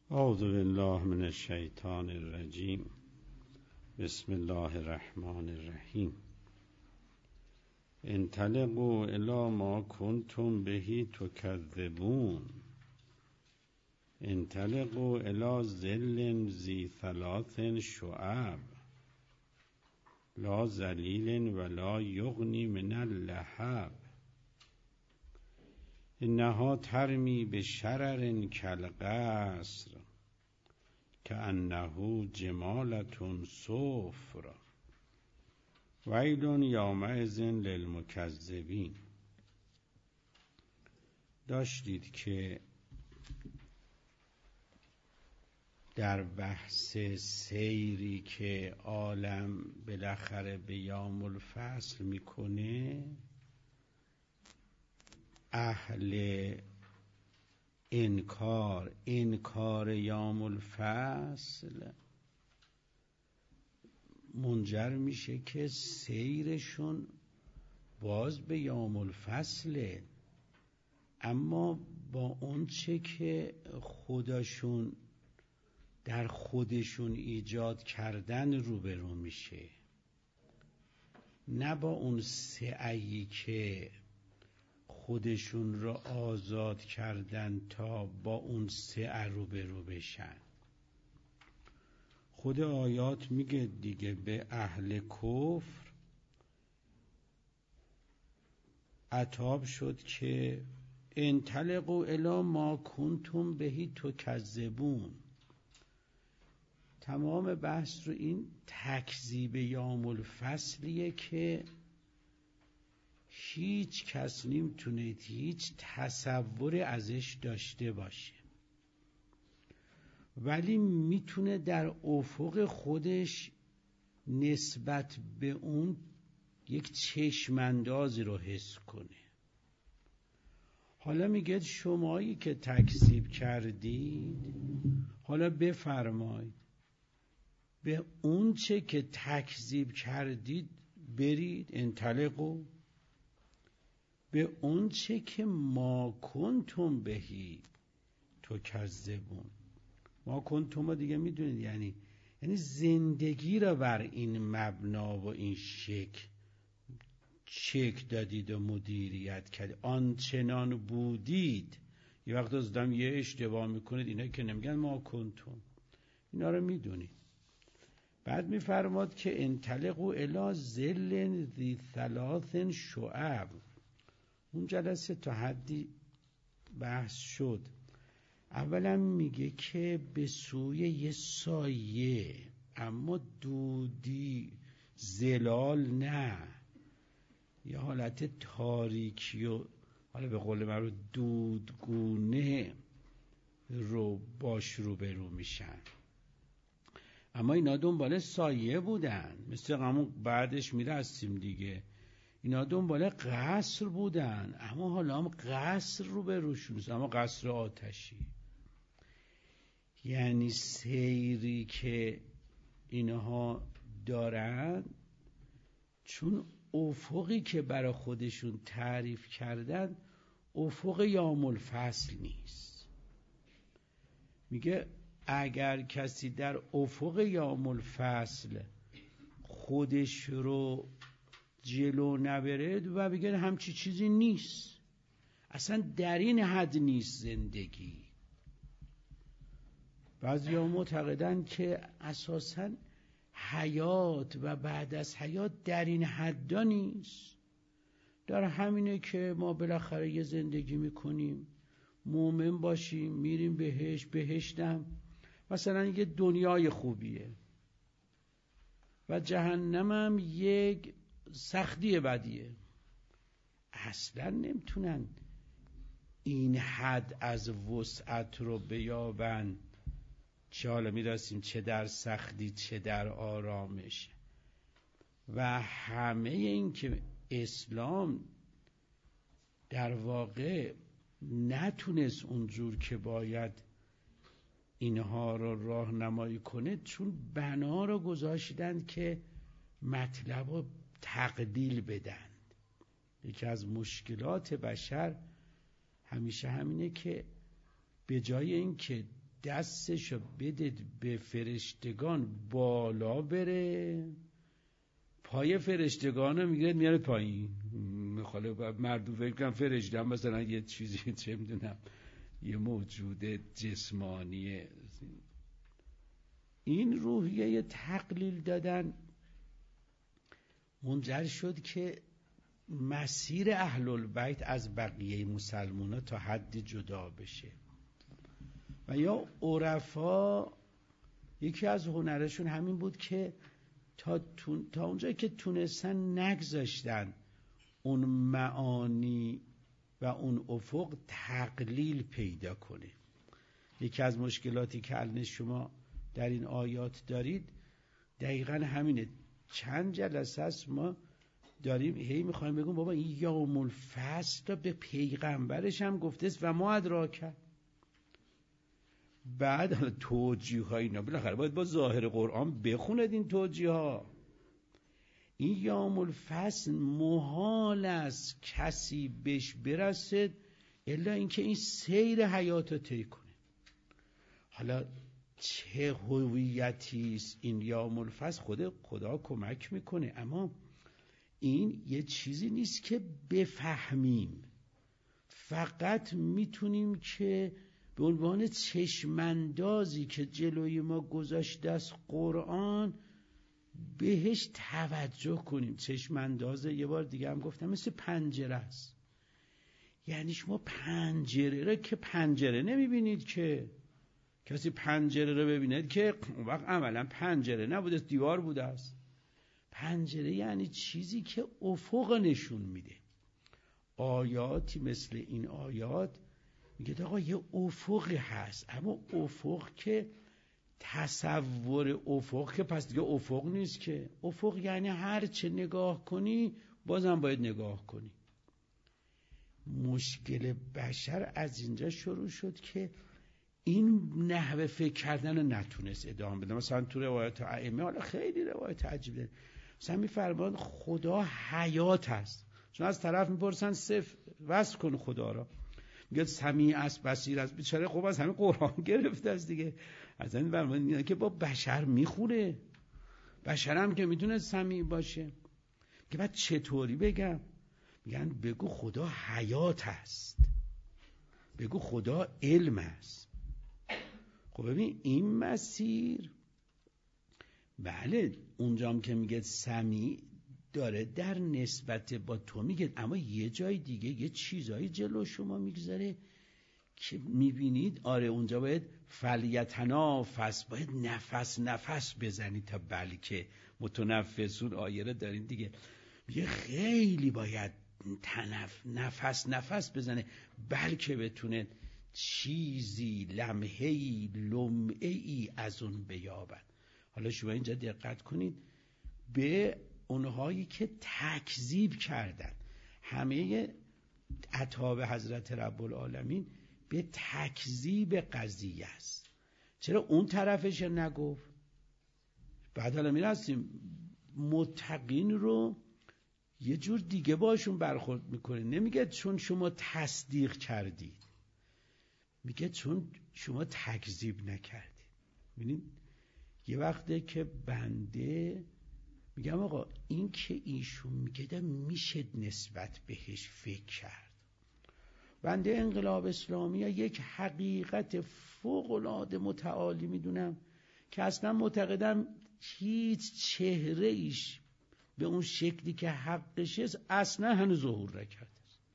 اعوذ بالله من الشیطان الرجیم. بسم الله الرحمن الرحیم. انطلقوا الی ما کنتم به تکذبون. انطلقوا الی ظل ذی ثلاث شعب لا ظلیل ولا یغنی من اللهب انها ترمی بشرر کالقصر کأنه جمالة صفر ویل یومئذ للمکذبین. داشتید که در بحث سیری که عالم بالاخره به یوم الفصل میکنه، اهل انکار یوم الفصل منجر میشه که سیرشون باز به یوم الفصله، اما با اون چه که خودشون در خودشون ایجاد کردن روبرو میشه، نه با اون سعی که خودشون را آزاد کردن تا با اون سعی روبرو بشن. خود آیات میگه دیگه به اهل کفر عتاب شد که انطلقوا الی ما کنتم به تکذبون. تمام بحث رو این تکذیب یوم الفصلیه که هیچ کس نمیتونه هیچ تصور ازش داشته باشه، ولی میتونه در افق خودش نسبت به اون یک چشماندازی رو حس کنه. حالا میگه شمایی که تکذیب کردید، حالا بفرمایید به اون چه که تکذیب کردید برید، انطلقوا به اون چه که ما کنتم بهی تکذبون. ما کنتم دیگه میدونید یعنی زندگی را بر این مبنا و این شک دادید و مدیریت کردید، آنچنان بودید. یه وقت از دم یه اشتباه میکنید، اینا که نمیگن ما کنتم، اینا رو میدونید. بعد میفرماد که انطلقوا الی ظل ذی ثلاث شعب. اون جلسه تا حدی بحث شد. اولا میگه که به سوی یه سایه، اما دودی زلال نه، یه حالت تاریکی و حالا به قول من رو دودگونه رو باش روبرو میشن. اما اینا دنبال سایه بودن، مثل همون بعدش میرسیم دیگه. اینا دنبال قصر بودن، اما حالا هم قصر رو به روشون است، اما قصر آتشی. یعنی سیری که اینها دارن، چون افقی که برای خودشون تعریف کردن افق یوم الفصل نیست. میگه اگر کسی در افق یوم الفصل خودش رو جلو نبرد و بگه همچی چیزی نیست، اصلا در این حد نیست زندگی. بعضیا معتقدن که اساساً حیات و بعد از حیات در این حدا نیست، در همینه که ما بالاخره یه زندگی میکنیم، مومن باشیم، میریم بهشتم مثلا یه دنیای خوبیه و جهنمم یک سختی بدیه. اصلا نمیتونن این حد از وسعت رو بیابن، چه حالا میرسیم چه در سختی چه در آرامش. و همه این که اسلام در واقع نتونست اونجور که باید اینها رو راهنمایی کنه، چون بنا رو گذاشتند که مطلب رو تقلیل بدن. یکی از مشکلات بشر همیشه همینه که به جای این که دستشو بدید به فرشتگان بالا بره، پای فرشتگانو میگیره میاره پایین. حالا مردم فکر کنن فرشته هم مثلا یه چیزی چه میدونم یه موجود جسمانیه. این روحیه تقلیل دادن منجر شد که مسیر اهل البیت از بقیه مسلمان‌ها تا حدی جدا بشه. و یا عرفا یکی از هنرشون همین بود که تا اونجایی که تونستن نگذاشتن اون معانی و اون افق تقلیل پیدا کنه. یکی از مشکلاتی که الان شما در این آیات دارید دقیقاً همینه. چند جلسه است ما داریم هی میخوایم بگیم بابا این یوم الفصل را به پیغمبرش هم گفته است و ما ادراک. بعد حالا توجیه ها اینا بالاخره باید با ظاهر قرآن بخوند این توجیه ها. این یوم الفصل محال است کسی بهش برسد الا اینکه این سیر حیات رو طی کنه. حالا چه هویتی است این یوم الفصل خدا کمک میکنه، اما این یه چیزی نیست که بفهمیم. فقط میتونیم که به عنوان چشماندازی که جلوی ما گذاشته است قرآن بهش توجه کنیم. چشمانداز یه بار دیگه هم گفتم مثل پنجره است. یعنی شما پنجره را که پنجره نمیبینید، که کسی پنجره رو ببیند که اون وقت عملا پنجره نبوده، دیوار بوده است. پنجره یعنی چیزی که افق نشون میده. آیاتی مثل این آیات میگه آقا یه افقی هست، اما افق که تصور افق که پس دیگه افق نیست که. افق یعنی هر چه نگاه کنی بازم باید نگاه کنی. مشکل بشر از اینجا شروع شد که این نحوه فکر کردن رو نتونست ادامه بده. مثلا تو روایت ائمه، حالا خیلی روایت عجیبه، مثلا میفرمان خدا حیات است. چون از طرف میپرسن صفر وصف کن خدا را، میگه سمیع است بصیر است. بیچاره خوب از همین قرآن گرفته است دیگه. از این فرمان که با بشر میخوره، بشر هم که میتونه سمیع باشه. که بعد چطوری بگم؟ میگن بگو خدا حیات است، بگو خدا علم است. خب ببین این مسیر، بله اونجام که میگه سمیع داره در نسبت با تو میگه، اما یه جای دیگه یه چیزایی جلو شما میگذاره که میبینید آره اونجا باید فلیتنافس، باید نفس بزنید تا بلکه متنفسون آیه رو دارین دیگه، میگه خیلی باید نفس بزنه بلکه بتونه چیزی لمحه‌ای لمعه‌ای از اون بیابن. حالا شما اینجا دقت کنید به اونهایی که تکذیب کردن. همه عتاب حضرت رب العالمین به تکذیب قضیه است. چرا اون طرفش نگفت؟ بعد حالا میرسیم متقین رو یه جور دیگه باشون برخورد میکنه. نمیگه چون شما تصدیق کردید، میگه چون شما تکذیب نکردید. ببینید یه وقته که بنده میگم آقا این که ایشون میگه میشه نسبت بهش فکر کرد. بنده انقلاب اسلامی یک حقیقت فوق‌العاده متعالی میدونم که اصلا معتقدم هیچ چهره ایش به اون شکلی که حقش است اصلا هنوز ظهور نکرده.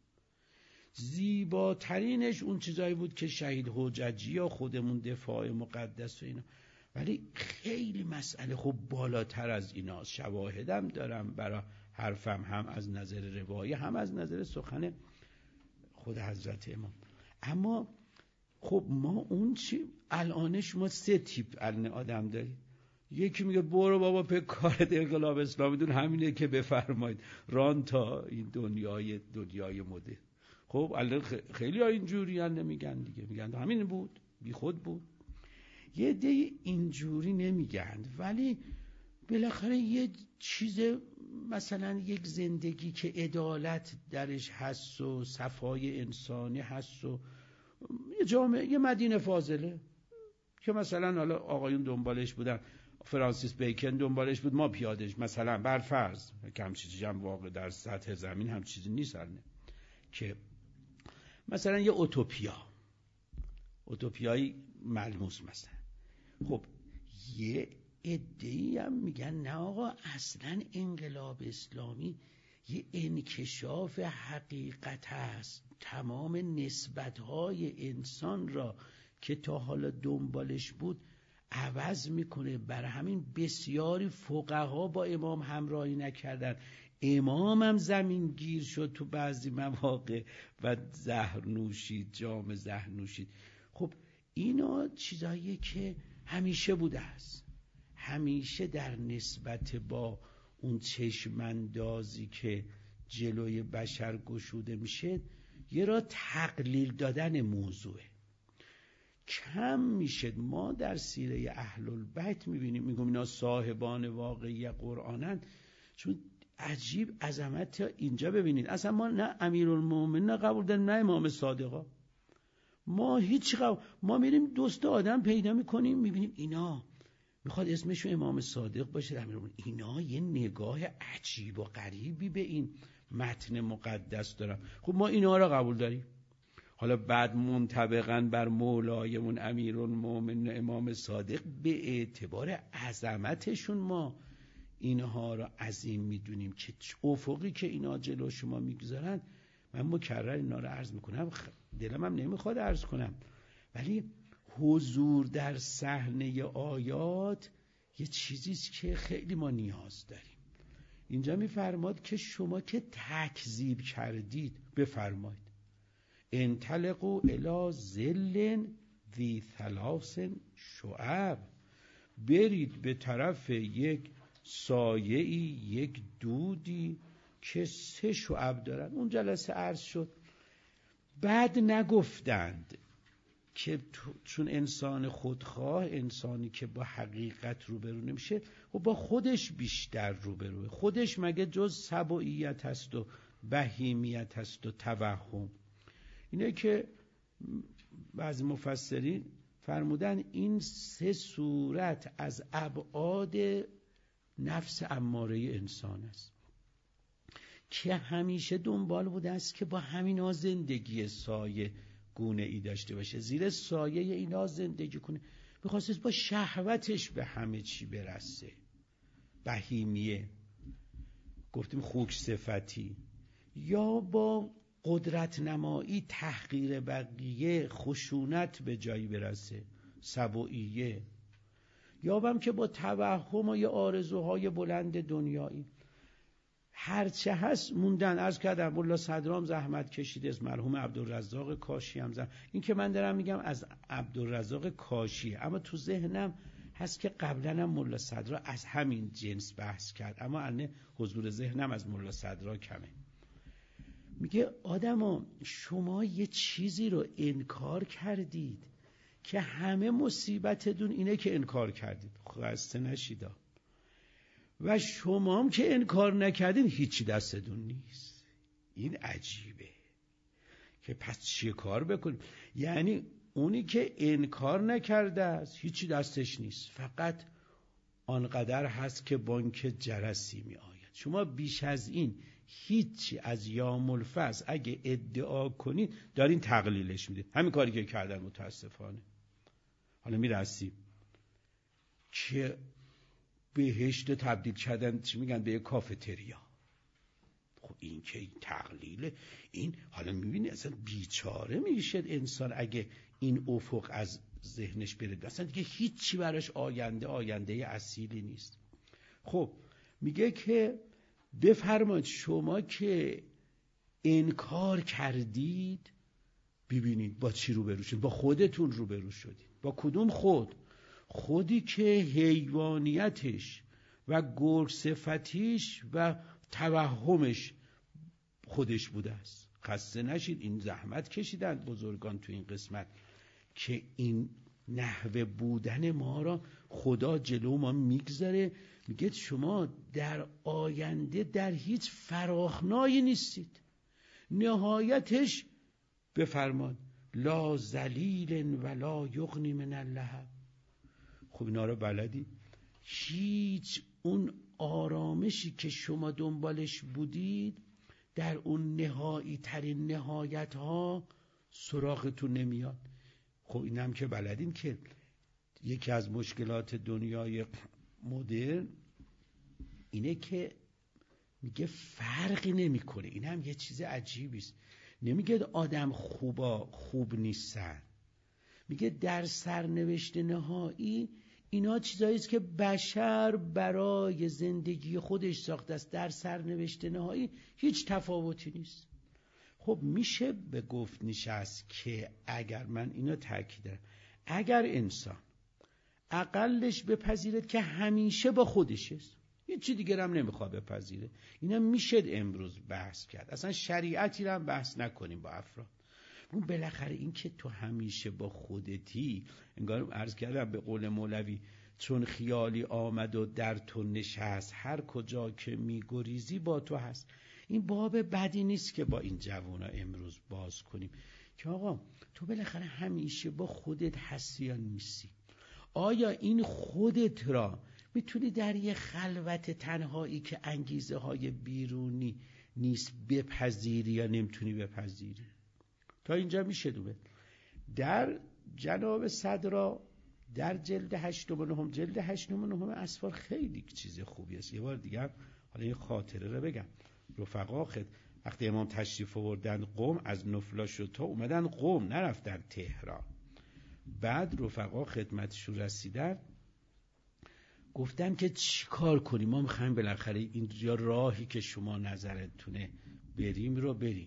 زیباترینش اون چیزایی بود که شهید حججی یا خودمون دفاع مقدس و اینا، ولی خیلی مسئله خب بالاتر از ایناست. شواهدم دارم برای حرفم، هم از نظر روایی هم از نظر سخن خود حضرت امام. اما خب ما اون چی الانش ما 3 تیپ الان آدم داریم. یکی میگه برو بابا به کارت، انقلاب اسلامی دون همینه که بفرمایید ران تا این دنیای مدرن. خب الان خیلی ها اینجوری نمیگن دیگه، میگن همین بود، بی خود بود. یه عده اینجوری نمیگن، ولی بالاخره یه چیز مثلا یک زندگی که عدالت درش هست و صفای انسانی هست و یه جامعه، یه مدینه فاضله، که مثلا حالا آقایون دنبالش بودن، فرانسیس بیکن دنبالش بود، ما پیادش، مثلا برفرض که هم چیزی هم واقع در سطح زمین هم چیزی نیست، که مثلا یه اوتوپیایی ملموس مثلا. خب یه عده‌ای هم میگن نه آقا، اصلا انقلاب اسلامی یه انکشاف حقیقت است، تمام نسبت‌های انسان را که تا حالا دنبالش بود عوض میکنه. برای همین بسیاری فقها با امام همراهی نکردن، امام هم زمین گیر شد تو بعضی مواقع و زهر نوشید، جام زهر نوشید. خب اینا چیزایی که همیشه بوده است، همیشه در نسبت با اون چشماندازی که جلوی بشر گشوده میشه یه را تقلیل دادن موضوعه. کم میشه ما در سیره اهل البیت میبینیم، میگم اینا صاحبان واقعی قرآنن، چون عجیب عظمت اینجا ببینید. اصلا ما نه امیرالمومنین قبول داریم نه امام صادقا، ما ما میریم دوست آدم پیدا میکنیم میبینیم اینا میخواد اسمشو امام صادق باشه، اینا یه نگاه عجیب و غریبی به این متن مقدس دارن. خب ما اینا را قبول داریم. حالا بعد منطبقاً بر مولایمون امیرالمومنین امام صادق به اعتبار عظمتشون ما اینها را عظیم میدونیم که افقی که اینا جلو شما میگذارن. من مکرر اینا را عرض میکنم، دلم هم نمیخواد عرض کنم، ولی حضور در صحنه آیات یه چیزیست که خیلی ما نیاز داریم. اینجا میفرماد که شما که تکذیب کردید، بفرمایید انطلقوا الی ظل ذی ثلاث شعب، برید به طرف یک سایه‌ای، یک دودی که 3 شعب دارن. اون جلسه عرض شد، بعد نگفتند که چون انسان خودخواه، انسانی که با حقیقت روبرو نمیشه و با خودش بیشتر روبروه، خودش مگه جز سبوعیت هست و بهیمیت هست و توهم؟ اینه که بعضی مفسرین فرمودن این 3 صورت از ابعاد نفس اماره انسان است که همیشه دنبال بوده است که با همینا زندگی سایه گونه ای داشته باشه، زیر سایه اینا زندگی کنه. میخواست با شهوتش به همه چی برسه، بهیمیه، گفتیم خوک صفتی، یا با قدرت نمایی تحقیر بقیه، خشونت به جایی برسه، سبوعیه، یا هم که با توهم و یا آرزوهای بلند دنیایی. هرچه هست موندن. عرض کردم ملا صدرام زحمت کشیده، از مرحوم عبدالرزاق کاشی هم این که من دارم میگم از عبدالرزاق کاشی، اما تو ذهنم هست که قبلا هم ملا صدرا از همین جنس بحث کرد، اما الان حضور ذهنم از ملا صدرا کمه. میگه آدما شما یه چیزی رو انکار کردید که همه مصیبتتون اینه که انکار کردید، خسته نشیدا. و شما هم که انکار نکردین هیچی دستتون نیست. این عجیبه که پس چیه کار بکنیم؟ یعنی اونی که انکار نکرده است هیچی دستش نیست، فقط آنقدر هست که بانک جرسی می آید. شما بیش از این هیچی از یوم الفصل اگه ادعا کنید دارین تقلیلش میدید. همین کاری که کردن متاسفانه. حالا میرسیم که بهشت تبدیل کردن چی میگن به یک کافتریا. خب این که این تقلیله، این حالا میبینی اصلا بیچاره میشه انسان اگه این افق از ذهنش بره، اصلا دیگه هیچی براش آینده اصیلی نیست. خب میگه که بفرمایید شما که انکار کردید، ببینید با چی روبرو شدید؟ با خودتون روبرو شدید. با کدوم خود؟ خودی که حیوانیتش و گرگ صفتیش و توهمش خودش بوده است. خسته نشید، این زحمت کشیدن بزرگان تو این قسمت که این نحوه بودن ما را خدا جلو ما میگذاره. میگه شما در آینده در هیچ فراخنایی نیستید. نهایتش بفرمان لا ذلیل ولا یغنی من اللهب. خب اینا رو بلدی. هیچ اون آرامشی که شما دنبالش بودید در اون نهایی ترین نهایت ها سراغتون نمیاد. خب اینم که بلدین که یکی از مشکلات دنیای مدرن اینه که میگه فرقی نمیکنه. اینم یه چیز عجیبی است. نمیگه آدم خوب نیستن، میگه در سرنوشت نهایی اینا چیزایی است که بشر برای زندگی خودش ساخته است. در سرنوشت نهایی هیچ تفاوتی نیست. خب میشه به گفت نشست که اگر من اینو تاکید دارم، اگر انسان اقلش بپذیرد که همیشه با خودش است، هیچ چی دیگر هم نمیخواد بپذیره، اینا میشه امروز بحث کرد. اصلا شریعتی رو هم بحث نکنیم با افراد. اون بالاخره این که تو همیشه با خودتی، انگار عرض کردم به قول مولوی چون خیالی آمد و در تو نشست، هر کجا که میگریزی با تو هست. این باب بدی نیست که با این جوانا امروز باز کنیم که آقا تو بالاخره همیشه با خودت هستی یا نیستی. آیا این خودت را میتونی در یه خلوت تنهایی که انگیزه های بیرونی نیست بپذیری یا نمیتونی بپذیری؟ تا اینجا میشه دوبه. در جناب صدرا در جلد 8 و 9، جلد 8 و 9 اسفار خیلی چیز خوبی است. یه بار دیگه حالا این خاطره رو بگم. رفقا وقتی امام تشریف آوردن قم، از نفلاشوتا اومدن قم، نرفتن تهران. بعد رفقا خدمتشون رسیدن، گفتن که چی کار کنیم، ما میخوایم بالاخره اینجا راهی که شما نظرتونه بریم رو بریم.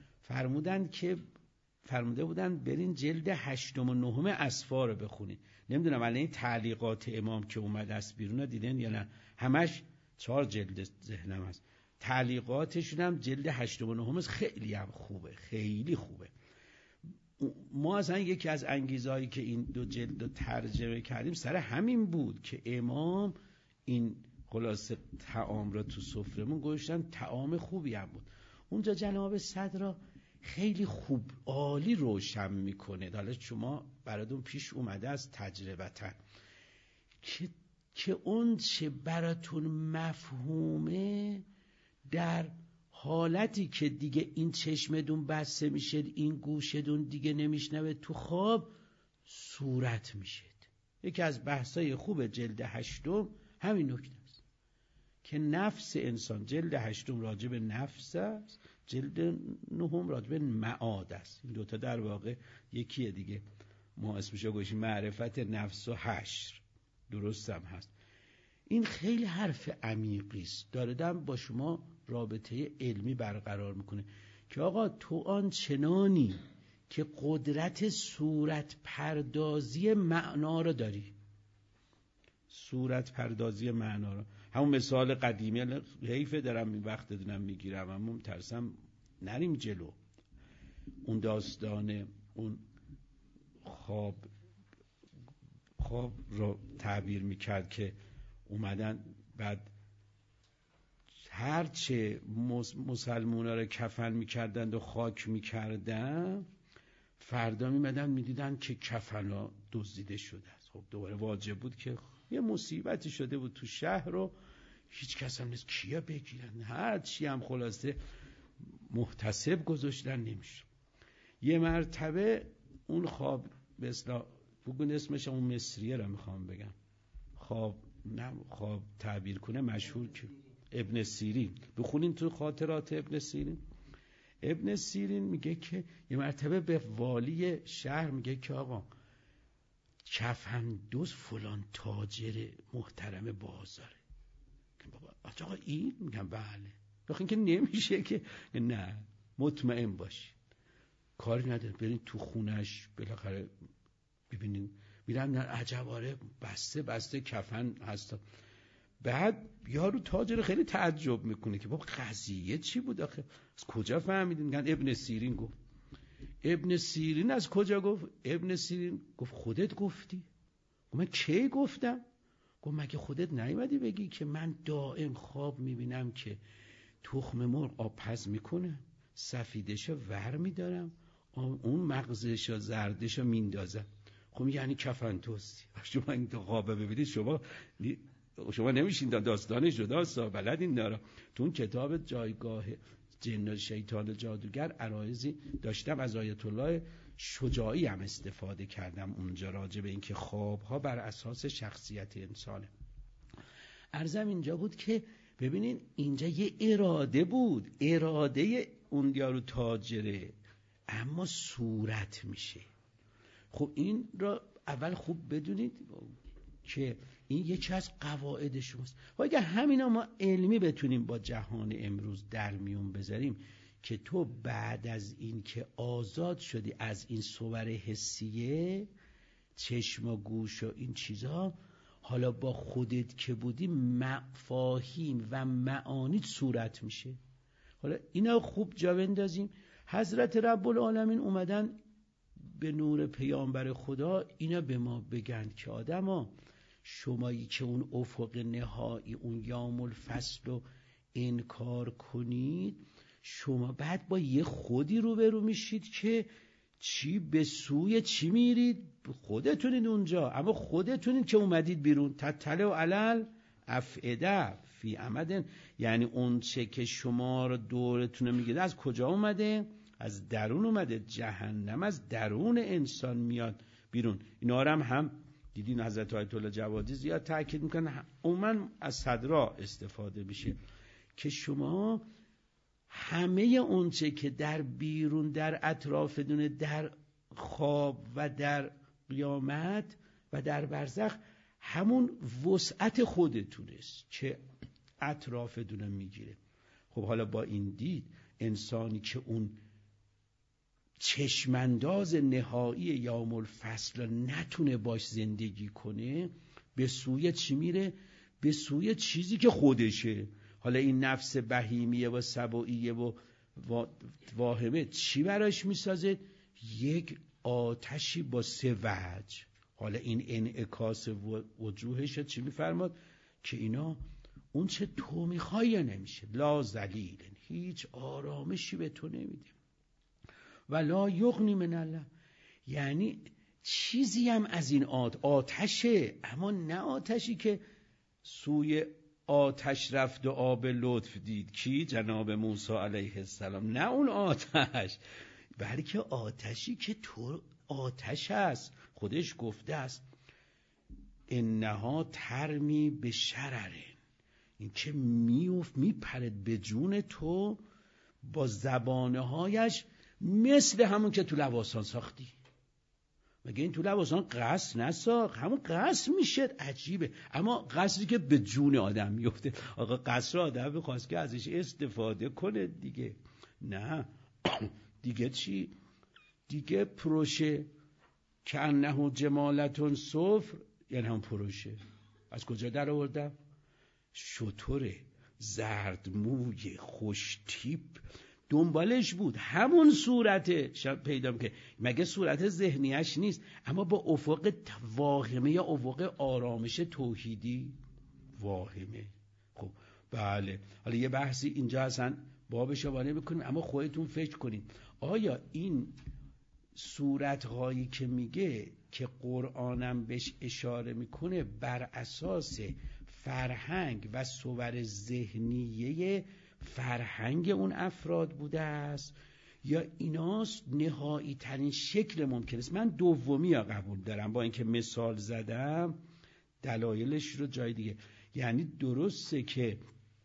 فرموده بودن برین جلد 8 و 9 اسفار رو بخونین. نمیدونم الان این تعلیقات امام که اومد از بیرون دیدن یا نه، همش 4 جلد ذهنم هست. تعلیقاتشون هم جلد 8 و 9 خیلی هم خوبه، خیلی خوبه. ما اصلا یکی از انگیزهایی که این 2 جلد رو ترجمه کردیم سر همین بود که امام این خلاصه طعام را تو سفرمون گذاشتن، طعام خوبی هم بود. اونجا جناب صدرا خیلی خوب عالی روشن میکنه. حالا شما براتون پیش اومده از تجربتا که اون چه براتون مفهومه در حالتی که دیگه این چشمتون بسته میشه، این گوشتون دیگه نمیشنوه، تو خواب صورت میشه. یکی از بحثای خوب جلد 8 همین نکته است که نفس انسان، جلد 8 راجع به نفس است، جلد 9 راجع به معاد است. این دوتا در واقع یکیه دیگه. ما اسمشو گوشیم معرفت نفس و حشر، درست هم هست. این خیلی حرف عمیقی است، داره با شما رابطه علمی برقرار میکنه که آقا تو آن چنانی که قدرت صورت پردازی معنا رو داری، صورت پردازی معنا رو، همون مثال قدیمی، حیفه دارم این وقت دارم میگیرم اما ترسم نریم جلو. اون داستان اون خواب رو تعبیر میکرد که اومدن بعد هرچه مسلمونا رو کفن میکردند و خاک میکردن، فردا میمدن میدیدن که کفن ها دزدیده شده است. خب دوباره واجب بود که یه مصیبتی شده بود تو شهر رو، هیچ کس هم نیست کیا بگیرن، هر چی هم خلاصه محتسب گذاشتن نمیشه. یه مرتبه اون خواب به اصطلاح بگون اسمش اون مصریه رو میخوام بگم، خواب تعبیر کنه مشهور که ابن سیرین، بخونین تو خاطرات ابن سیرین. ابن سیرین میگه که یه مرتبه به والی شهر میگه که آقا کفن دوز فلان تاجر محترم بازاره. آقا این میگم بله. آخه این که نمیشه که نه، مطمئن باشی کاری نداره، برین تو خونش بالاخره ببینین. میرن عجباره بسته کفن هست. بعد یارو تاجر خیلی تعجب میکنه که بابا قضیه چی بود آخه، از کجا فهمیدین؟ میگن ابن سیرین گفت. ابن سیرین از کجا گفت؟ ابن سیرین گفت خودت گفتی. گفت من کی گفتم؟ گفت مگه خودت نیومدی بگی که من دائم خواب میبینم که تخم مرغ آب پز میکنه، سفیدشو ور میدارم، اون مغزشو زردشو میندازم. خب یعنی کفن توستی. شما این خواب ببینید شما نمیشین داستان جداست، بلدین دارم. تو اون کتاب جایگاه جن و شیطان جادوگر عرایضی داشتم از آیت الله شجاعی هم استفاده کردم اونجا راجع به اینکه خوابها بر اساس شخصیت انسانه. عرضم اینجا بود که ببینین اینجا یه اراده بود، اراده اون یارو تاجره، اما صورت میشه. خب این را اول خوب بدونید که این یکی از قواعد شماست. و اگر همینا ما علمی بتونیم با جهان امروز در میون بذاریم که تو بعد از این که آزاد شدی از این صور حسیه، چشم و گوش و این چیزا، حالا با خودت که بودی مفاهیم و معانی صورت میشه. حالا اینا خوب جا بندازیم. حضرت رب العالمین اومدن به نور پیامبر خدا اینا به ما بگن که آدما شمایی که اون افق نهایی اون یوم الفصل رو انکار کنید، شما بعد با یه خودی روبرو میشید که چی به سوی چی میرید، خودتونید اونجا، اما خودتونید که اومدید بیرون. تطلع و علل افعده فی عمد، یعنی اون چه که شما رو دورتون میگیره از کجا اومده؟ از درون اومده. جهنم از درون انسان میاد بیرون. اینا هم دیدین حضرت آیت الله جوادی زیاد تاکید میکنن، عموما از صدرا استفاده میشه که شما همه اون چه که در بیرون در اطرافتونه، در خواب و در قیامت و در برزخ، همون وسعت خودتونست که اطرافتونه میگیره. خب حالا با این دید انسانی که اون چشمانداز نهایی یوم الفصل نتونه باش زندگی کنه، به سوی چی میره؟ به سوی چیزی که خودشه. حالا این نفس بهیمیه و سبوییه و واهمه چی براش میسازه؟ یک آتشی با 3 وجه. حالا این انعکاس وجوهش چی میفرماد؟ که اینا اون چه تو میخوای نمیشه. لا ذلیل، هیچ آرامشی به تو نمیده. ولا یغنی من الله، یعنی چیزی هم از این آتشه، اما نه آتشی که سوی آتش رفت و آب لطف دید. کی؟ جناب موسی علیه السلام. نه اون آتش، بلکه آتشی که تو آتش است. خودش گفته است انها ترمی به شرره، این که میپرد به جون تو با زبانهایش، مثل همون که تو لواسان ساختی. مگه این تو لواسان قصر نساخت؟ همون قصر میشه. عجیبه. اما قصری که به جون آدم میفته. آقا قصر آدم بخواست که ازش استفاده کنه دیگه. نه دیگه چی؟ دیگه پروشه که انه جمالتون صفر، یعنی هم پروشه. از کجا در آوردم؟ شتر زردموی خوش تیپ دنبالش بود، همون صورت پیدا میکنه. مگه صورت ذهنیش نیست؟ اما با افق واهمه یا افق آرامش توحیدی واهمه. خب بله، حالا یه بحثی اینجا اصلا بابش وانه میکنیم، اما خودتون فکر کنید آیا این صورتهایی که میگه که قرآنم بهش اشاره میکنه بر اساس فرهنگ و صور ذهنیه فرهنگ اون افراد بوده است، یا ایناست نهایی ترین شکل ممکن است؟ من دومی ها قبول دارم، با اینکه مثال زدم دلایلش رو جای دیگه. یعنی درسته که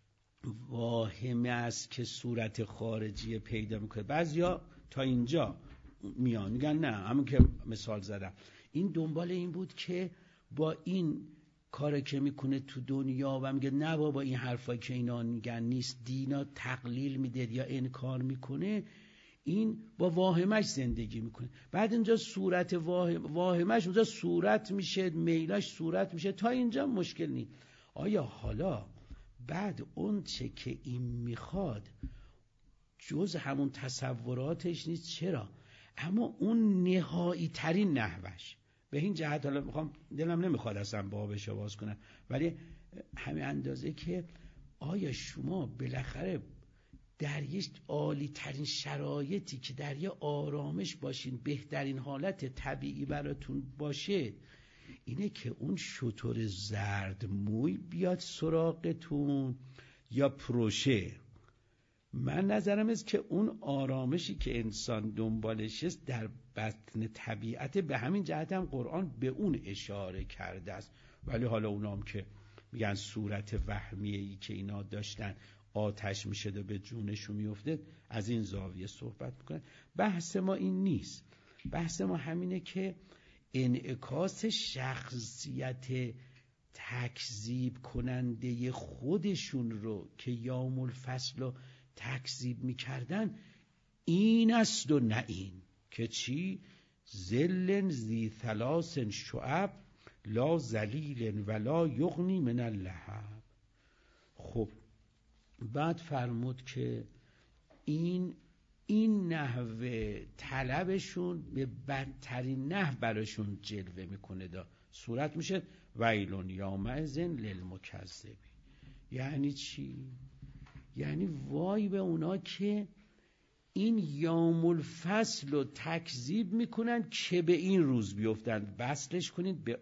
واهمه است که صورت خارجی پیدا میکنه. بعضیا تا اینجا میان میگن نه، همون که مثال زدم این دنبال این بود که با این کاری که میکنه تو دنیا و میگه نه بابا این حرفایی که اینا میگن نیست، دینا تقلیل میده یا انکار میکنه، این با واهمش زندگی میکنه. بعد اینجا صورت واهمش اونجا صورت میشه، میلاش صورت میشه. تا اینجا مشکل نیست. آیا حالا بعد اون چه که این میخواد جز همون تصوراتش نیست؟ چرا؟ اما اون نهایی ترین نحوش. به این جهت حالا میخوام، دلم نمیخواد اصلا بابش باز کنم، ولی همین اندازه که آیا شما بالاخره در یک عالی ترین شرایطی که در یه آرامش باشین، بهترین حالت طبیعی براتون باشه، اینه که اون شتر زرد موی بیاد سراغتون یا پروشه. من نظرم است که اون آرامشی که انسان دنبالش است در بطن طبیعت، به همین جهت هم قرآن به اون اشاره کرده است. ولی حالا اونام که میگن صورت وهمیه‌ای که اینا داشتن آتش میشه و به جونشون میفته، از این زاویه صحبت میکنن. بحث ما این نیست. بحث ما همینه که انعکاس شخصیت تکذیب کننده خودشون رو که یوم الفصل رو تکذیب میکردن این است و نه این، که چی؟ ذل ذی ثلاث شعب لا ذلیل ولا یغنی من اللهب. خب بعد فرمود که این نحوه طلبشون به بدترین نحو براشون جلوه میکنه. صورت میشه ویلون یومئذ للمکذبین. یعنی چی؟ یعنی وای به اونا که این یوم الفصل رو تکذیب میکنن که به این روز بیفتن. بسلش کنید به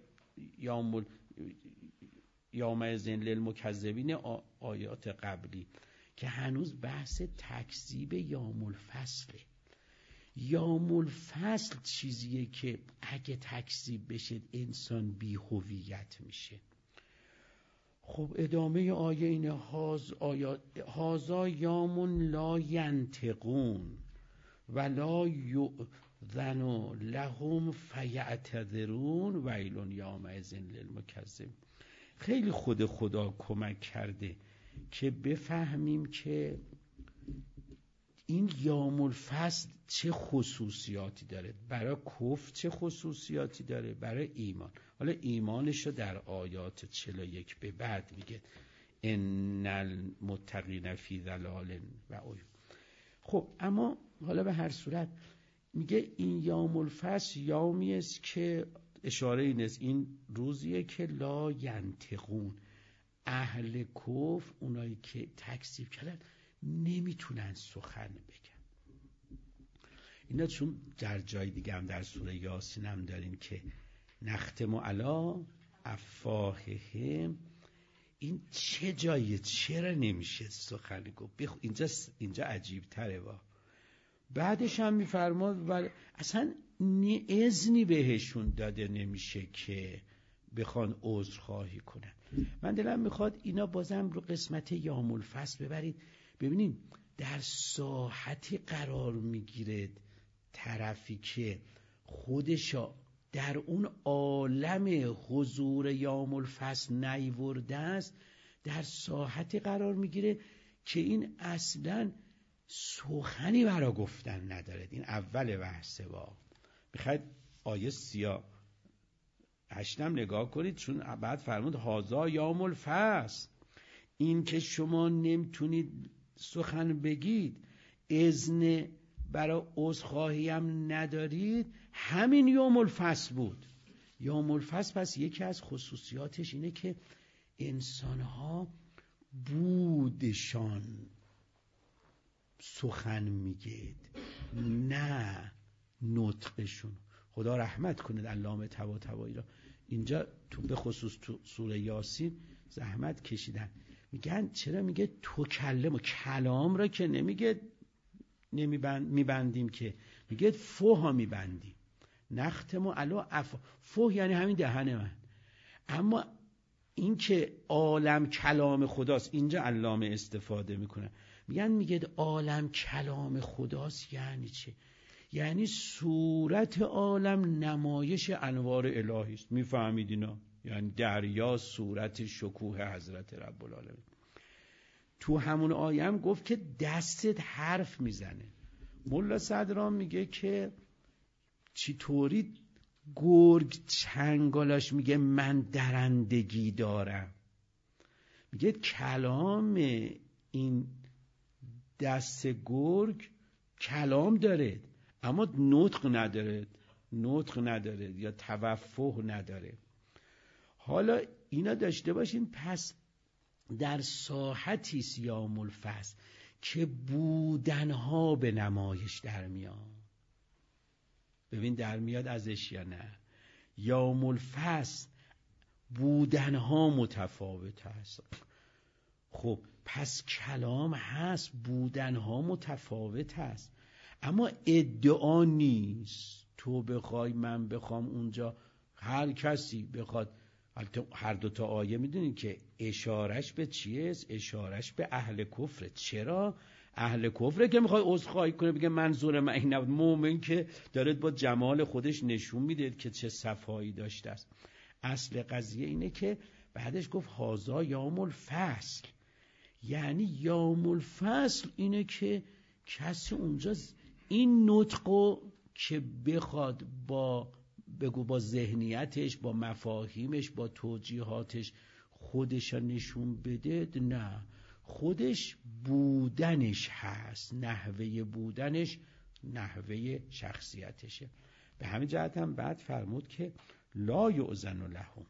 یومئذ للمکذبین آیات قبلی که هنوز بحث تکذیب یوم الفصله. یوم الفصل چیزیه که اگه تکذیب بشه انسان بی هویت میشه. خب ادامه آیه اینه هازا یوم لا ینطقون ولا یؤذن لهم فیعتذرون ویل یومئذ للمکذبین. خیلی خدا کمک کرده که بفهمیم که این یوم الفصل چه خصوصیاتی داره، برای کفر چه خصوصیاتی داره، برای ایمان. حالا ایمانش رو در آیات 41 به بعد میگه ان المتقین فی ظلال و عیون. خب اما حالا به هر صورت میگه این یوم الفصل یومی است که اشاره این است، این روزیه که لا ینطقون، اهل کفر، اونایی که تکذیب کردن نمیتونن سخن بگن. اینا چون در جای دیگه هم در سوره یاسین هم داریم که نختم علی افواههم، این چه جاییه؟ چرا نمیشه سخن گفت؟ اینجا عجیب تره. بعدش هم میفرماد و اصلا اذنی بهشون داده نمیشه که بخوان عذرخواهی کنن. من دلم میخواد اینا بازم رو قسمت یوم الفصل ببرید، ببینید در ساحتی قرار میگیره طرفی که خودشا در اون عالم حضور یوم الفصل نیورده است، در ساحتی قرار میگیره که این اصلا سخنی برا گفتن نداره. این اول بحثه. میخواید آیه 38 نگاه کنید، چون بعد فرمود هازا یوم الفصل، این که شما نمیتونید سخن بگید، اذن برای عذرخواهی هم ندارید، همین یوم الفصل بود. یوم الفصل پس یکی از خصوصیاتش اینه که انسانها بودشان سخن میگید، نه نطقشون. خدا رحمت کنید علامه طباطبایی را، اینجا به خصوص تو سوره یاسین زحمت کشیدن. میگن چرا میگه تو کلام را که نمیگه میبندیم، که میگه فوها میبندیم. نختم علی فوه یعنی همین دهن من. اما این که عالم کلام خداست، اینجا علامه استفاده میکنه، میگه عالم کلام خداست. یعنی چه؟ یعنی صورت عالم نمایش انوار الهی است. میفهمید اینا؟ یعنی دریا صورت شکوه حضرت رب العالمین. تو همون آیه هم گفت که دستت حرف میزنه. ملا صدران میگه که چطوری گرگ چنگالاش میگه من درندگی دارم؟ میگه کلام این دست گرگ کلام داره اما نطق نداره یا توفه نداره. حالا اینا داشته باشین، پس در ساحتی است یوم الفصل که بودنها به نمایش در میاد. ببین در میاد ازش یا نه؟ یوم الفصل بودنها متفاوت هست. خب پس کلام هست، بودنها متفاوت هست، اما ادعا نیست. تو بخوای من بخوام اونجا هر کسی بخواد. هر دوتا آیه میدونین که اشارش به چیه؟ اشارش به اهل کفره. چرا؟ اهل کفره که میخواد عذرخواهی کنه بگه منظور من این نبود. مومن که داره با جمال خودش نشون میده که چه صفایی داشته است. اصل قضیه اینه که بعدش گفت هازا یوم الفصل، یعنی یوم الفصل اینه که کسی اونجا این نطقو که بخواد با ذهنیتش، با مفاهیمش، با توجیهاتش خودش نشون بده، نه، خودش بودنش هست، نحوه بودنش نحوه شخصیتشه. به همین جهت هم بعد فرمود که لا یؤذن لهم،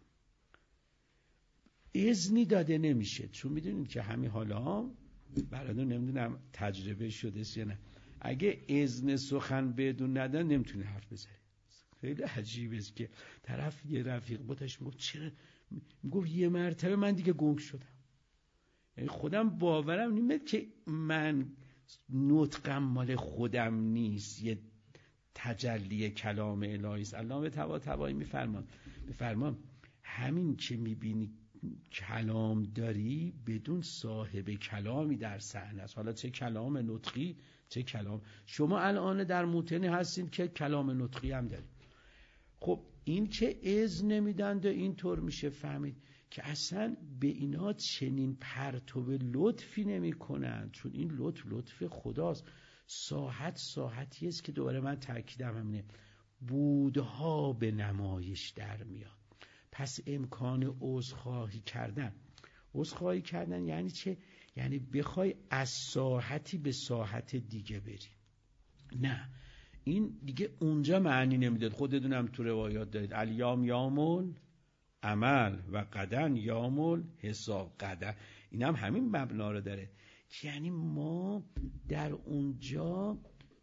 اذنی داده نمیشه. چون میدونید که همین حالا براتون نمیدونم تجربه شده یا نه، اگه اذن سخن بدون ندن نمیتونه حرف بزنه. خیلی عجیبه که طرف یه رفیق بودش میگفت چرا، میگفت یه مرتبه من دیگه گنگ شدم، یعنی خودم باورم نمیاد که من نطقم مال خودم نیست، یه تجلی کلام الهی است. علامه طباطبایی میفرمان همین که میبینی کلام داری بدون صاحب کلامی در صحنه است، حالا چه کلام نطقی چه کلام. شما الان در موطنی هستین که کلام نطقی هم دارید. خب این که اذن نمیدن و اینطور میشه فهمید که اصلا به اینا چنین پرتو لطفی نمی کنن، چون این لطف خداست. ساحتی است که دوباره من تاکیدم همینه، بودها به نمایش در میاد. پس امکان عذرخواهی کردن یعنی چه؟ یعنی بخوای از ساحتی به ساحت دیگه بری. نه، این دیگه اونجا معنی نمیداد. خودتونم تو روایات دارید الیام یامل عمل و غدن یامل حساب. غدن این هم همین مبنا رو داره، یعنی ما در اونجا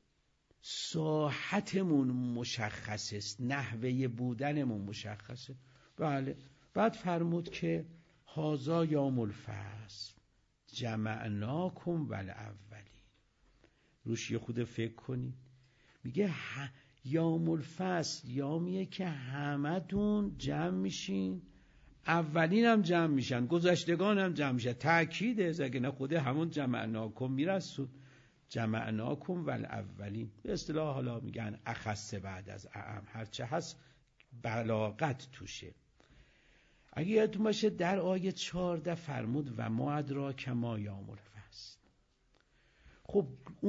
ساحتمون مشخص است، نحوه بودنمون مشخصه. بله. بعد فرمود که هازا یوم الفصل جمعناکم والاولین. روش یه خود فکر کنید. میگه یوم الفصل یومیه که همتون جمع میشین، اولین هم جمع میشن، گذشتگان هم جمع میشن. تأکیده، اگه نه خود همون جمعناکم میرسون. جمعناکم والاولین به اصطلاح حالا میگن اخص بعد از اعم، هرچه هست بلاغت توشه. اگه یادتون باشه در آیه 14 فرمود و ما ادراک ما یوم الفصل. خب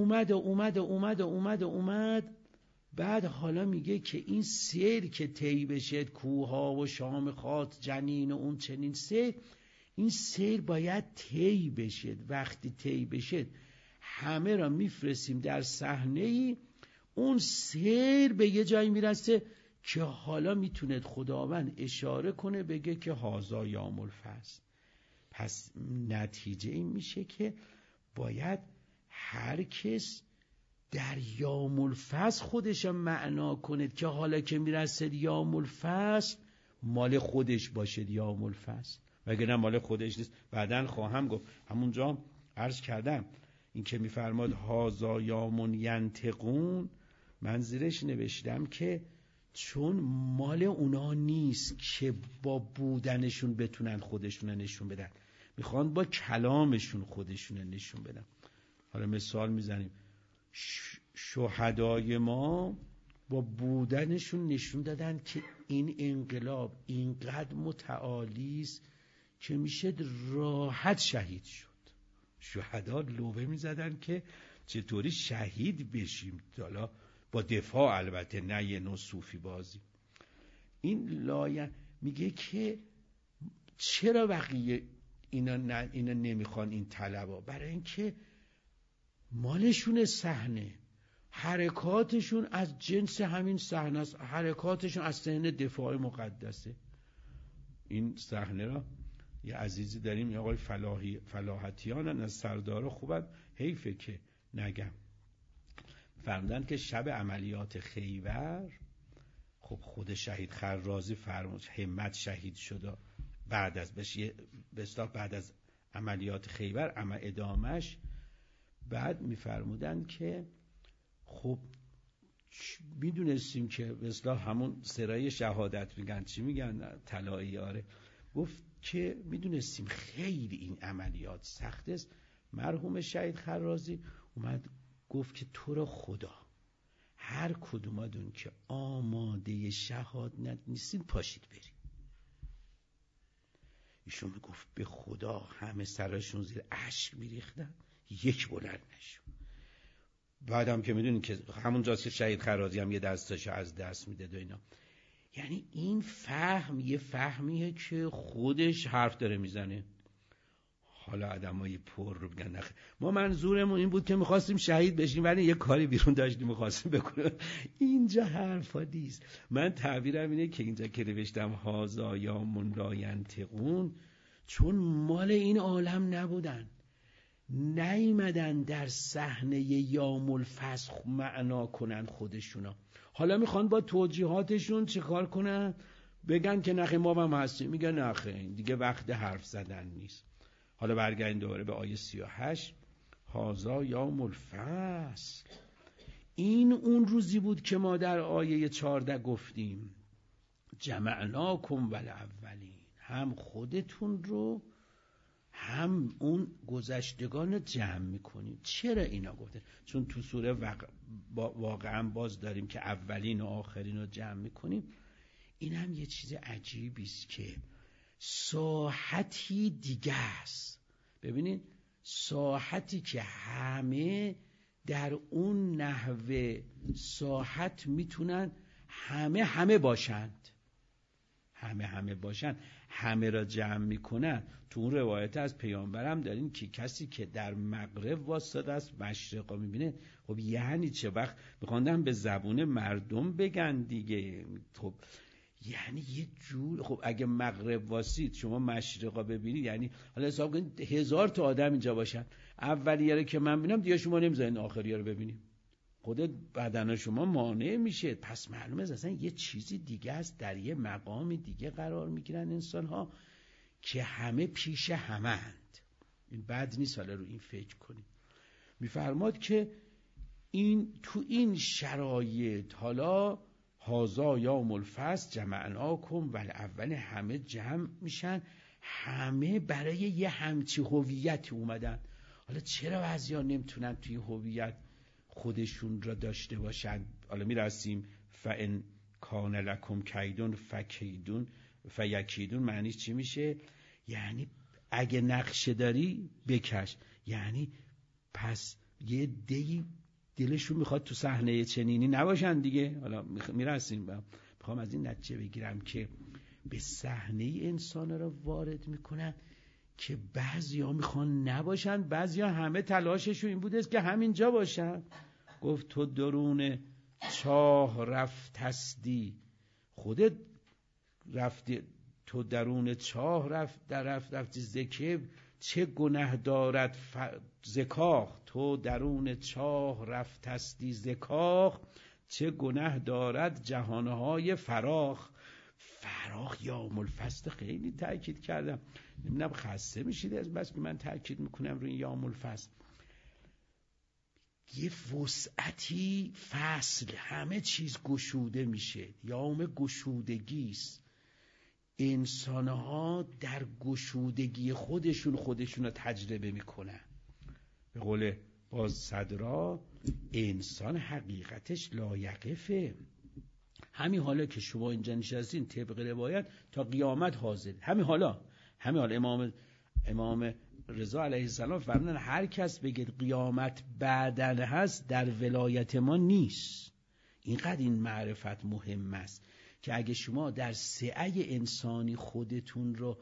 اومد بعد حالا میگه که این سیر که طی بشه، کوها و شامخات جنین و اون چنین سیر، این سیر باید طی بشه. وقتی طی بشه همه را میفرستیم در صحنه‌ای، اون سیر به یه جایی میرسه که حالا میتونه خداوند اشاره کنه بگه که هازا یوم الفصل. پس نتیجه این میشه که باید هر کس در یوم الفصل خودش معنا کنه که حالا که میرسه یوم الفصل مال خودش باشه یوم الفصل، وگرنه مال خودش نیست. بعدن خواهم گفت، همونجا عرض کردم این که میفرماد هازا یوم ینطقون، من زیرش نوشتم که چون مال اونا نیست که با بودنشون بتونن خودشون نشون بدن، میخوان با کلامشون خودشون نشون بدن. حالا مثال میزنیم، شهدای ما با بودنشون نشون دادن که این انقلاب اینقدر متعالی است که میشه راحت شهید شد. شهدا لوبه میزدن که چطوری شهید بشیم، حالا با دفاع، البته نه یه نوع صوفی بازی. این لایه میگه که چرا بقیه اینا نمیخوان این طلبا؟ برای اینکه مالشون صحنه، حرکاتشون از جنس همین صحنه است، حرکاتشون از صحنه دفاع مقدسه. این صحنه را یه عزیزی داریم یه آقای فلاحتیان از سردار خوبن، حیفه که نگم، فرمودن که شب عملیات خیبر، خب خود شهید خرازی فرمود همت شهید شد بعد از بعد از عملیات خیبر، اما ادامش بعد میفرمودن که خب میدونستیم که به اصطلاح همون سرای شهادت میگن، چی میگن، طلایی، آره، گفت که میدونستیم خیلی این عملیات سخت است. مرحوم شهید خرازی اومد گفت که تو رو خدا هر کدوماتون که آماده شهادت نیستین پاشید بریم. ایشون میگفت به خدا همه سرشون زیر اشک میریختن، یک بلند نشد. بعدم که میدونین که همونجا که شهید خرازی هم یه دستاشو از دست میده و اینا. یعنی این فهم یه فهمیه که خودش حرف داره میزنه. حالا آدمای پر رو بگن نخ، ما منظورمون این بود که میخواستیم شهید بشیم ولی یه کاری بیرون داشتیم میخواستیم بکنیم. اینجا حرفا نیست. من تعبیرم اینه که اینجا که نوشتم هازا یا من لا ینطقون، چون مال این عالم نبودن، نیومدن در صحنه یوم الفسخ معنا کنن خودشونا. حالا میخوان با توجیهاتشون چیکار کنن؟ بگن که نخه ما هم هستیم. میگن نخه دیگه وقت حرف زدن نیست. حالا برگردیم دوباره به آیه 38، هازا یوم الفصل. این اون روزی بود که ما در آیه 14 گفتیم جمعناکم والاولین، هم خودتون رو هم اون گذشتگان جمع میکنیم. چرا اینا گفته؟ چون تو سوره واقعا باز داریم که اولین و آخرین رو جمع میکنیم. این هم یه چیز عجیبی است که ساحتی دیگه است. ببینید ساحتی که همه در اون نحوه ساحت میتونن همه باشند، همه باشند، همه را جمع میکنن. تو اون روایت از پیامبرم دارین که کسی که در مغرب واسطه است مشرق رو میبینه. خب یعنی چه؟ وقت میخواندم به زبون مردم بگن دیگه. خب یعنی یه جور، خب اگه مغرب واسید شما مشرقا ببینید، یعنی حالا حساب کنید 1000 تا آدم اینجا باشن، اولیه رو که من ببینم دیگه شما نمیذارین آخریه رو ببینیم، خود بدن شما مانع میشه. پس معلومه اصلا یه چیزی دیگه است، در یه مقامی دیگه قرار میگیرن انسان ها که همه پیش همند. این بد نیست حالا رو این فکر کنیم. میفرماد که این تو این شرایط حالا هازا یوم الفصل جمعناکم، ولی اول همه جمع میشن، همه برای یه همچی هویت اومدن. حالا چرا بعضیا نمیتونن توی هویت خودشون را داشته باشن؟ حالا میرسیم فان کان لکم کیدون فکیدون فیکیدون، معنیش چی میشه؟ یعنی اگه نقشه داری بکش. یعنی پس یه دی دلشون میخواد تو صحنه چنینی نباشن دیگه. حالا میرسیم، میخوام از این نتیجه بگیرم که به صحنه انسان را وارد میکنن که بعضیا میخوان نباشن، بعضیا همه تلاششون این بوده که همینجا باشن. گفت تو درون چاه رفتستی، خودت رفتی تو درون چاه رفتی زکه چه گناه دارد زکاخ، تو درون چاه رفتستی زکاخ چه گناه دارد جهانهای فراخ. یوم الفصل خیلی تأکید کردم، نمیدونم خسته میشید از بس که من تأکید میکنم روی یوم الفصل. یه وسعتی فصل، همه چیز گشوده میشه، یوم گشودگیست. انسانها در گشودگی خودشون رو تجربه میکنن. به قول باز صدرا انسان حقیقتش لایقفه. همین حالا که شما اینجا نشستین طبق روایت تا قیامت حاضر، همین حالا امام رضا علیه السلام فرمودن هر کس بگه قیامت بعدن هست در ولایت ما نیست. اینقدر این معرفت مهم است که اگه شما در سعی انسانی خودتون رو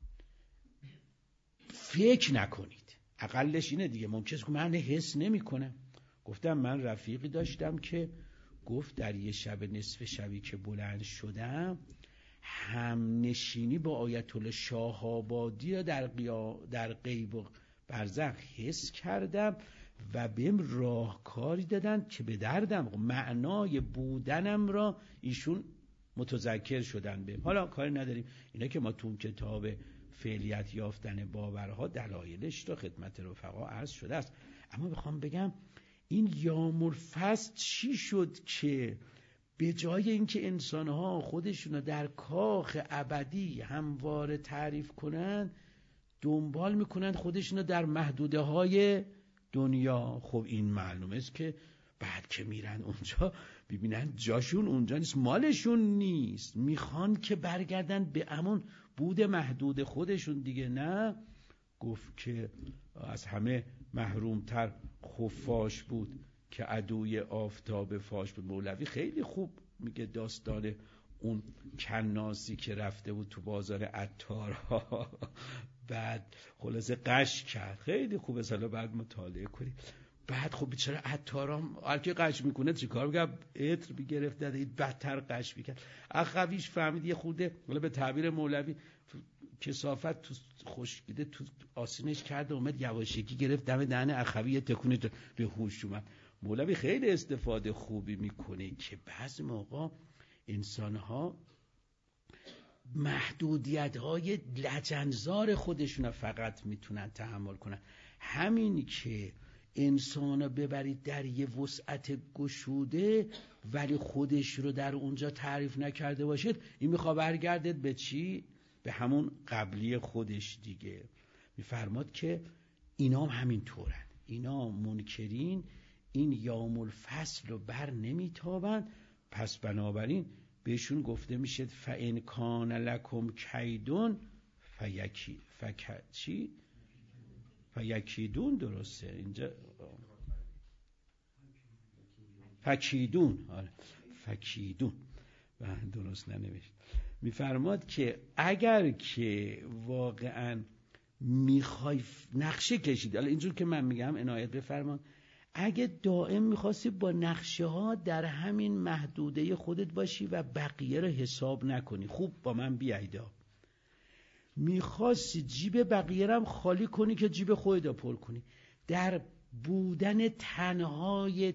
فکر نکنید، اقلش اینه دیگه. ممکنه که من حس نمی کنم. گفتم من رفیقی داشتم که گفت در یه شب نصف شبی که بلند شدم هم نشینی با آیت الله شاه آبادی را در غیب و برزخ حس کردم و بهم راهکاری دادن که به دردم معنای بودنم را ایشون متذکر شدن بهم. حالا کاری نداریم، اینا که ما تو کتاب فعلیت یافتن باورها دلایلش را خدمت رفقا عرض شده است. اما بخوام بگم این یوم الفصل چی شد که به جای اینکه انسانها خودشون در کاخ ابدی همواره تعریف کنن، دنبال میکنن خودشون در محدوده های دنیا. خب این معلومه است که بعد که میرن اونجا ببینن جاشون اونجا نیست، مالشون نیست، میخوان که برگردن به همون بود محدود خودشون دیگه. نه، گفت که از همه محرومتر خفاش بود که عدوی آفتاب فاش بود. مولوی خیلی خوب میگه داستان اون کناسی که رفته بود تو بازار عطارها بعد خلاصه قش کرد. خیلی خوبه، سالا بعد مطالعه کنی. بعد خب بیچاره عطارام هر کی قش میکنه چیکار میکنه؟ عطر میگرفت داده، بدتر قش میکرد. اخویش فهمید یه خورده، حالا به تعبیر مولوی، کثافت تو خشکیده تو آسینش کرده، اومد یواشکی گرفت دم دهن اخوی تکونه به هوش اومد. مولوی خیلی استفاده خوبی میکنه که بعضی موقع انسانها محدودیت‌های لجنزار خودشون فقط میتونن تحمل کنن. همین که انسانو ببرید در یه وسعت گشوده ولی خودش رو در اونجا تعریف نکرده باشید، این میخواد برگردید به چی؟ به همون قبلی خودش دیگه. میفرماد که اینا هم همین طورن، اینا منکرین این یوم الفصل رو بر نمیتابن. پس بنابراین بهشون گفته میشه فَإِنْ کَانَ لَكُمْ کَیْدٌ فَیَکِیدُون. درسته اینجا فَکِیدُون، آره فَکِیدُون درست ننوشت. میفرماد که اگر که واقعا میخوای نقشه کشید، حالا اینجور که من میگم عنایت بفرمان، اگه دائم میخواستی با نقشه ها در همین محدوده خودت باشی و بقیه رو حساب نکنی، خوب با من بیایدا، میخواستی جیب بقیه رو هم خالی کنی که جیب خودت رو پر کنی، در بودن تنهای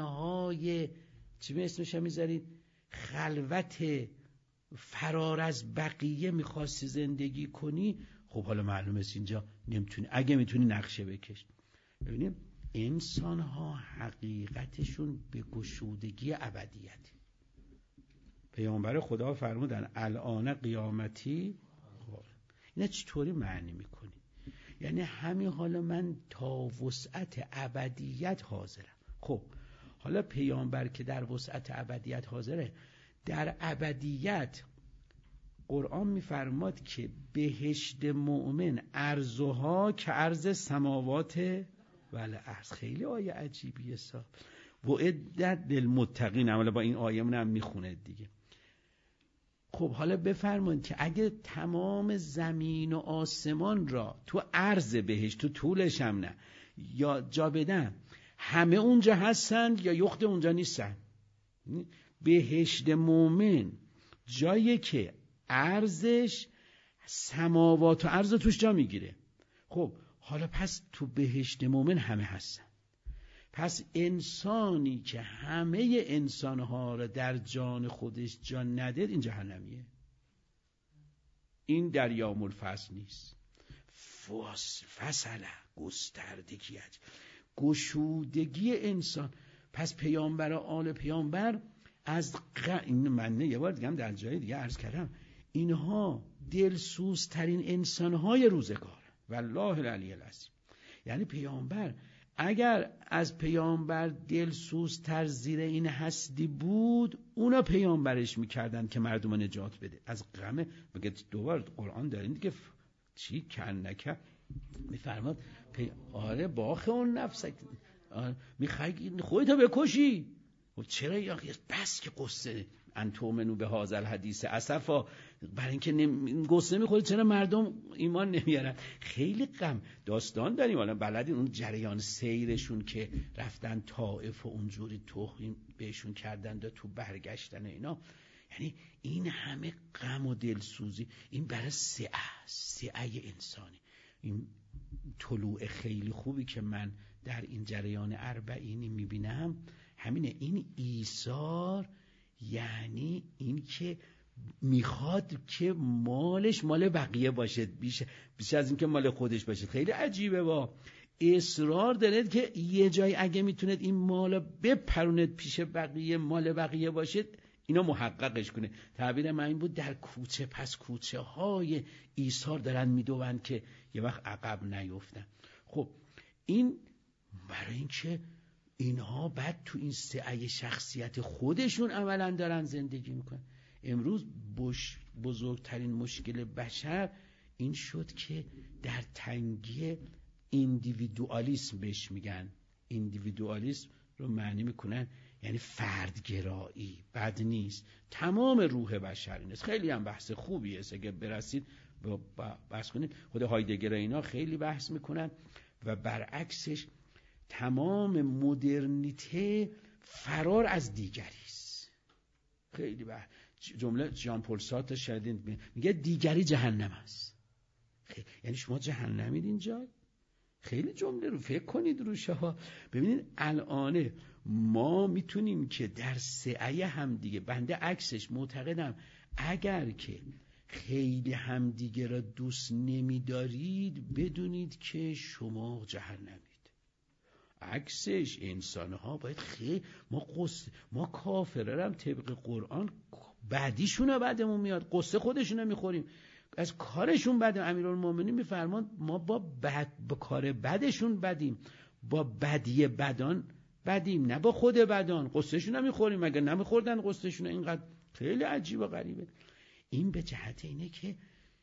چی اسمش میذارید، خلوت فرار از بقیه میخواستی زندگی کنی، خب حالا معلومه است اینجا نمیتونی. اگه میتونی نقشه بکش. ببینیم انسان ها حقیقتشون به گشودگی ابدیت. پیامبر خدا فرمودن الان قیامتی. اینا چطوری معنی میکنی؟ یعنی همین حالا من تا وسعت ابدیت حاضرم. خب حالا پیامبر که در وسعت ابدیت حاضره، در ابدیت قرآن میفرماد که بهشت مؤمن ارزها که ارز سماوات ولی ارز. خیلی آیه عجیبیه صاحب. وعدت للمتقین، عملا با این آیه من هم میخونه دیگه. خب حالا بفرمایید که اگه تمام زمین و آسمان را تو عرض بهشت، تو طولش هم نه، یا جا بدن، همه اونجا هستن یا یخت اونجا نیستن. بهشت مومن جایی که عرضش سماوات و عرض توش جا میگیره. خب حالا پس تو بهشت مومن همه هستن. پس انسانی که همه انسانها را در جان خودش جان ندید، این جهنمیه. این در یوم الفصل نیست. فصله گستردگیت، گشودگی انسان. پس پیامبر آل پیامبر از این من یه بار دیگه هم در جای دیگه عرض کردم، اینها دلسوزترین انسانهای روزگار، والله العلی العظیم. یعنی پیامبر اگر از پیامبر دلسوزتر زیر این هستی بود، اونا پیامبرش میکردن که مردم نجات بده از غم. بگه دوبار قرآن دارین دیگه چی کنکه میفرماد آره باخ اون نفس میخوای خودتو بکشی. و چرا یا بس که قصه انتومنو به هذا الحدیث اسفا، برای اینکه قصه میخوری چرا مردم ایمان نمیارن. خیلی غم داستان داریم. حالا بلدین اون جریان سیرشون که رفتن طائف و اونجوری توهین بهشون کردن و تو برگشتن اینا، یعنی این همه غم و دلسوزی، این برای سعی انسانی. این طلوع خیلی خوبی که من در این جریان اربعینی میبینم همینه. این ایثار یعنی این که میخواد که مالش مال بقیه باشه بیش از این که مال خودش باشه. خیلی عجیبه، با اصرار دارد که یه جای اگه میتونید این مال بپرونید پیش بقیه، مال بقیه باشه، اینا محققش کنه. تعبیر من این بود در کوچه پس کوچه های ایثار دارن میدوند که یه وقت عقب نیفتن. خب این برای این که اینها بعد تو این سعی شخصیت خودشون عملا دارن زندگی میکنن. امروز بزرگترین مشکل بشر این شد که در تنگی ایندیویدوالیسم بهش میگن. ایندیویدوالیسم رو معنی میکنن یعنی فردگرایی. بد نیست، تمام روح بشر این است. خیلی هم بحث خوبیه، اگه برسید بحث کنید. خود هایدگر اینا خیلی بحث میکنن و برعکسش تمام مدرنیته فرار از دیگری است. خیلی جمله ژان پل سارتر شدید میگه دیگری جهنم است. یعنی شما جهنمید اینجا. خیلی جمله رو فکر کنید روش ها. ببینید الان ما میتونیم که در سعی همدیگه، بنده عکسش معتقدم اگر که خیلی همدیگه را دوست نمیدارید بدونید که شما جهنمید. عکسش انسانها باید خیلی ما کافره هم طبق قرآن بعدیشون بعدمون میاد، قصه خودشون هم میخوریم، از کارشون بده. امیرالمومنین میفرمان ما با کار بدشون بدیم، با بدی بدان بدیم، نه با خود بدان. قصهشون هم میخوریم، مگر نمیخوردن قصهشون؟ اینقدر خیلی عجیب و غریبه. این به جهت اینه که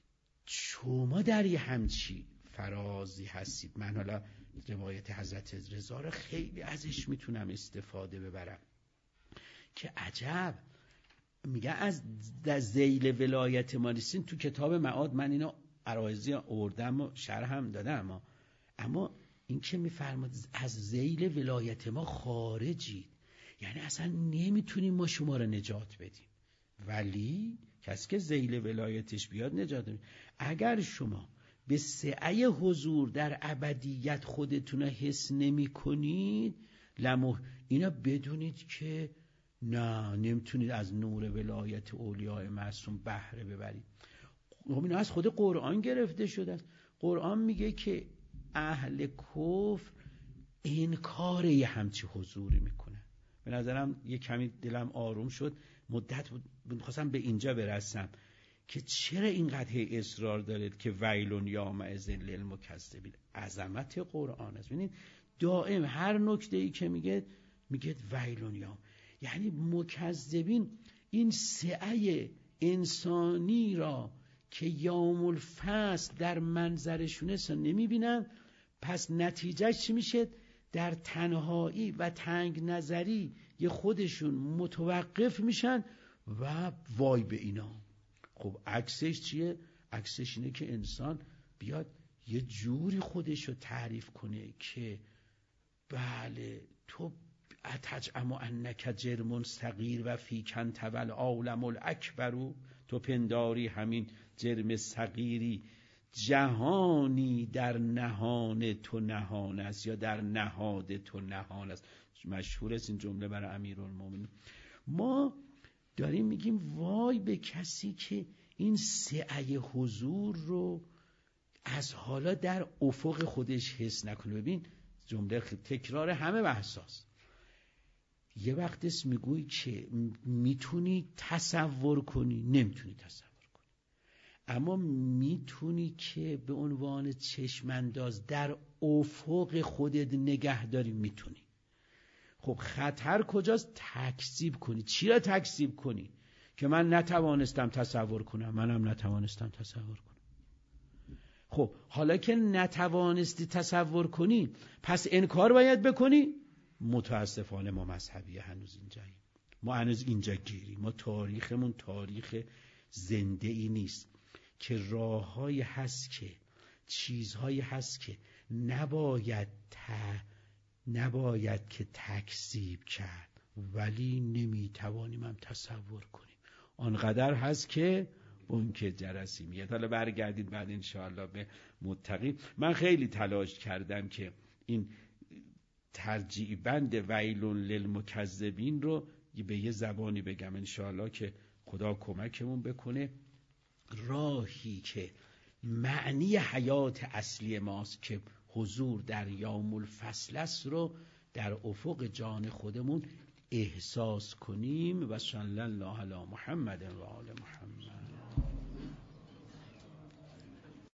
شما در یه همچی فرازی هستید. من حالا روایت حضرت رضا رو خیلی ازش میتونم استفاده ببرم که عجب میگه از ذیل ولایت ما نیستین. تو کتاب معاد من اینو عرایضی آوردم و شرح هم دادم، اما این که میفرماد از ذیل ولایت ما خارجید، یعنی اصلا نمیتونیم ما شما رو نجات بدیم، ولی کسی که ذیل ولایتش بیاد نجات بدیم. اگر شما به سعی حضور در ابدیت خودتون حس نمی کنید، اینا بدونید که نه، نمیتونید از نور ولایت اولیاء معصوم بهره ببرید. اینا از خود قرآن گرفته شده است. قرآن میگه که اهل کفر انکار یه همچی حضوری میکنن. به نظرم یه کمی دلم آروم شد. مدت بود میخواستم به اینجا برسم که چرا اینقدر اصرار دارید که ویلون یومئذ للمکذبین. عظمت قرآن است. ببینید دائم هر نکته‌ای که میگه ویلون یوم، یعنی مکذبین این سعی انسانی را که یوم الفصل در منظرشونه نمیبینن، پس نتیجه چی میشه؟ در تنهایی و تنگ نظری یه خودشون متوقف میشن و وای به اینا. خب عکسش چیه؟ عکسش اینه که انسان بیاد یه جوری خودشو تعریف کنه که بله تو اتجعم انک جرم صغیر و فیکن تول عالم الاکبر، تو پنداری همین جرم صغیری جهانی در نهان تو نهان است، یا در نهاد تو نهان است. مشهور است این جمله برای امیرالمومنین. ما داریم میگیم وای به کسی که این سعی حضور رو از حالا در افق خودش حس نکنه. ببین جمله تکرار همه بحثاست. یه وقت است میگوی که میتونی تصور کنی، نمیتونی تصور کنی، اما میتونی که به عنوان چشمانداز در افق خودت نگه داری، میتونی. خب خطر کجاست؟ تکذیب کنی. چی را تکذیب کنی؟ که من نتوانستم تصور کنم، منم نتوانستم تصور کنم. خب حالا که نتوانستی تصور کنی، پس انکار باید بکنی؟ متاسفانه ما مذهبی هنوز اینجاییم، ما هنوز اینجا گیریم. ما تاریخمون تاریخ زنده ای نیست که راههایی هست که چیزهایی هست که نباید که تکذیب کرد، ولی نمیتوانیم هم تصور کنیم. آنقدر هست که بنک جرسی میاد. حالا برگردید بعد انشاءالله به متقین. من خیلی تلاش کردم که این ترجیع بند ویل للمکذبین رو به یه زبانی بگم انشاءالله که خدا کمکمون بکنه. راهی که معنی حیات اصلی ماست که حضور در یوم الفصل است رو در افق جان خودمون احساس کنیم. و صلی الله علی محمد و آل محمد.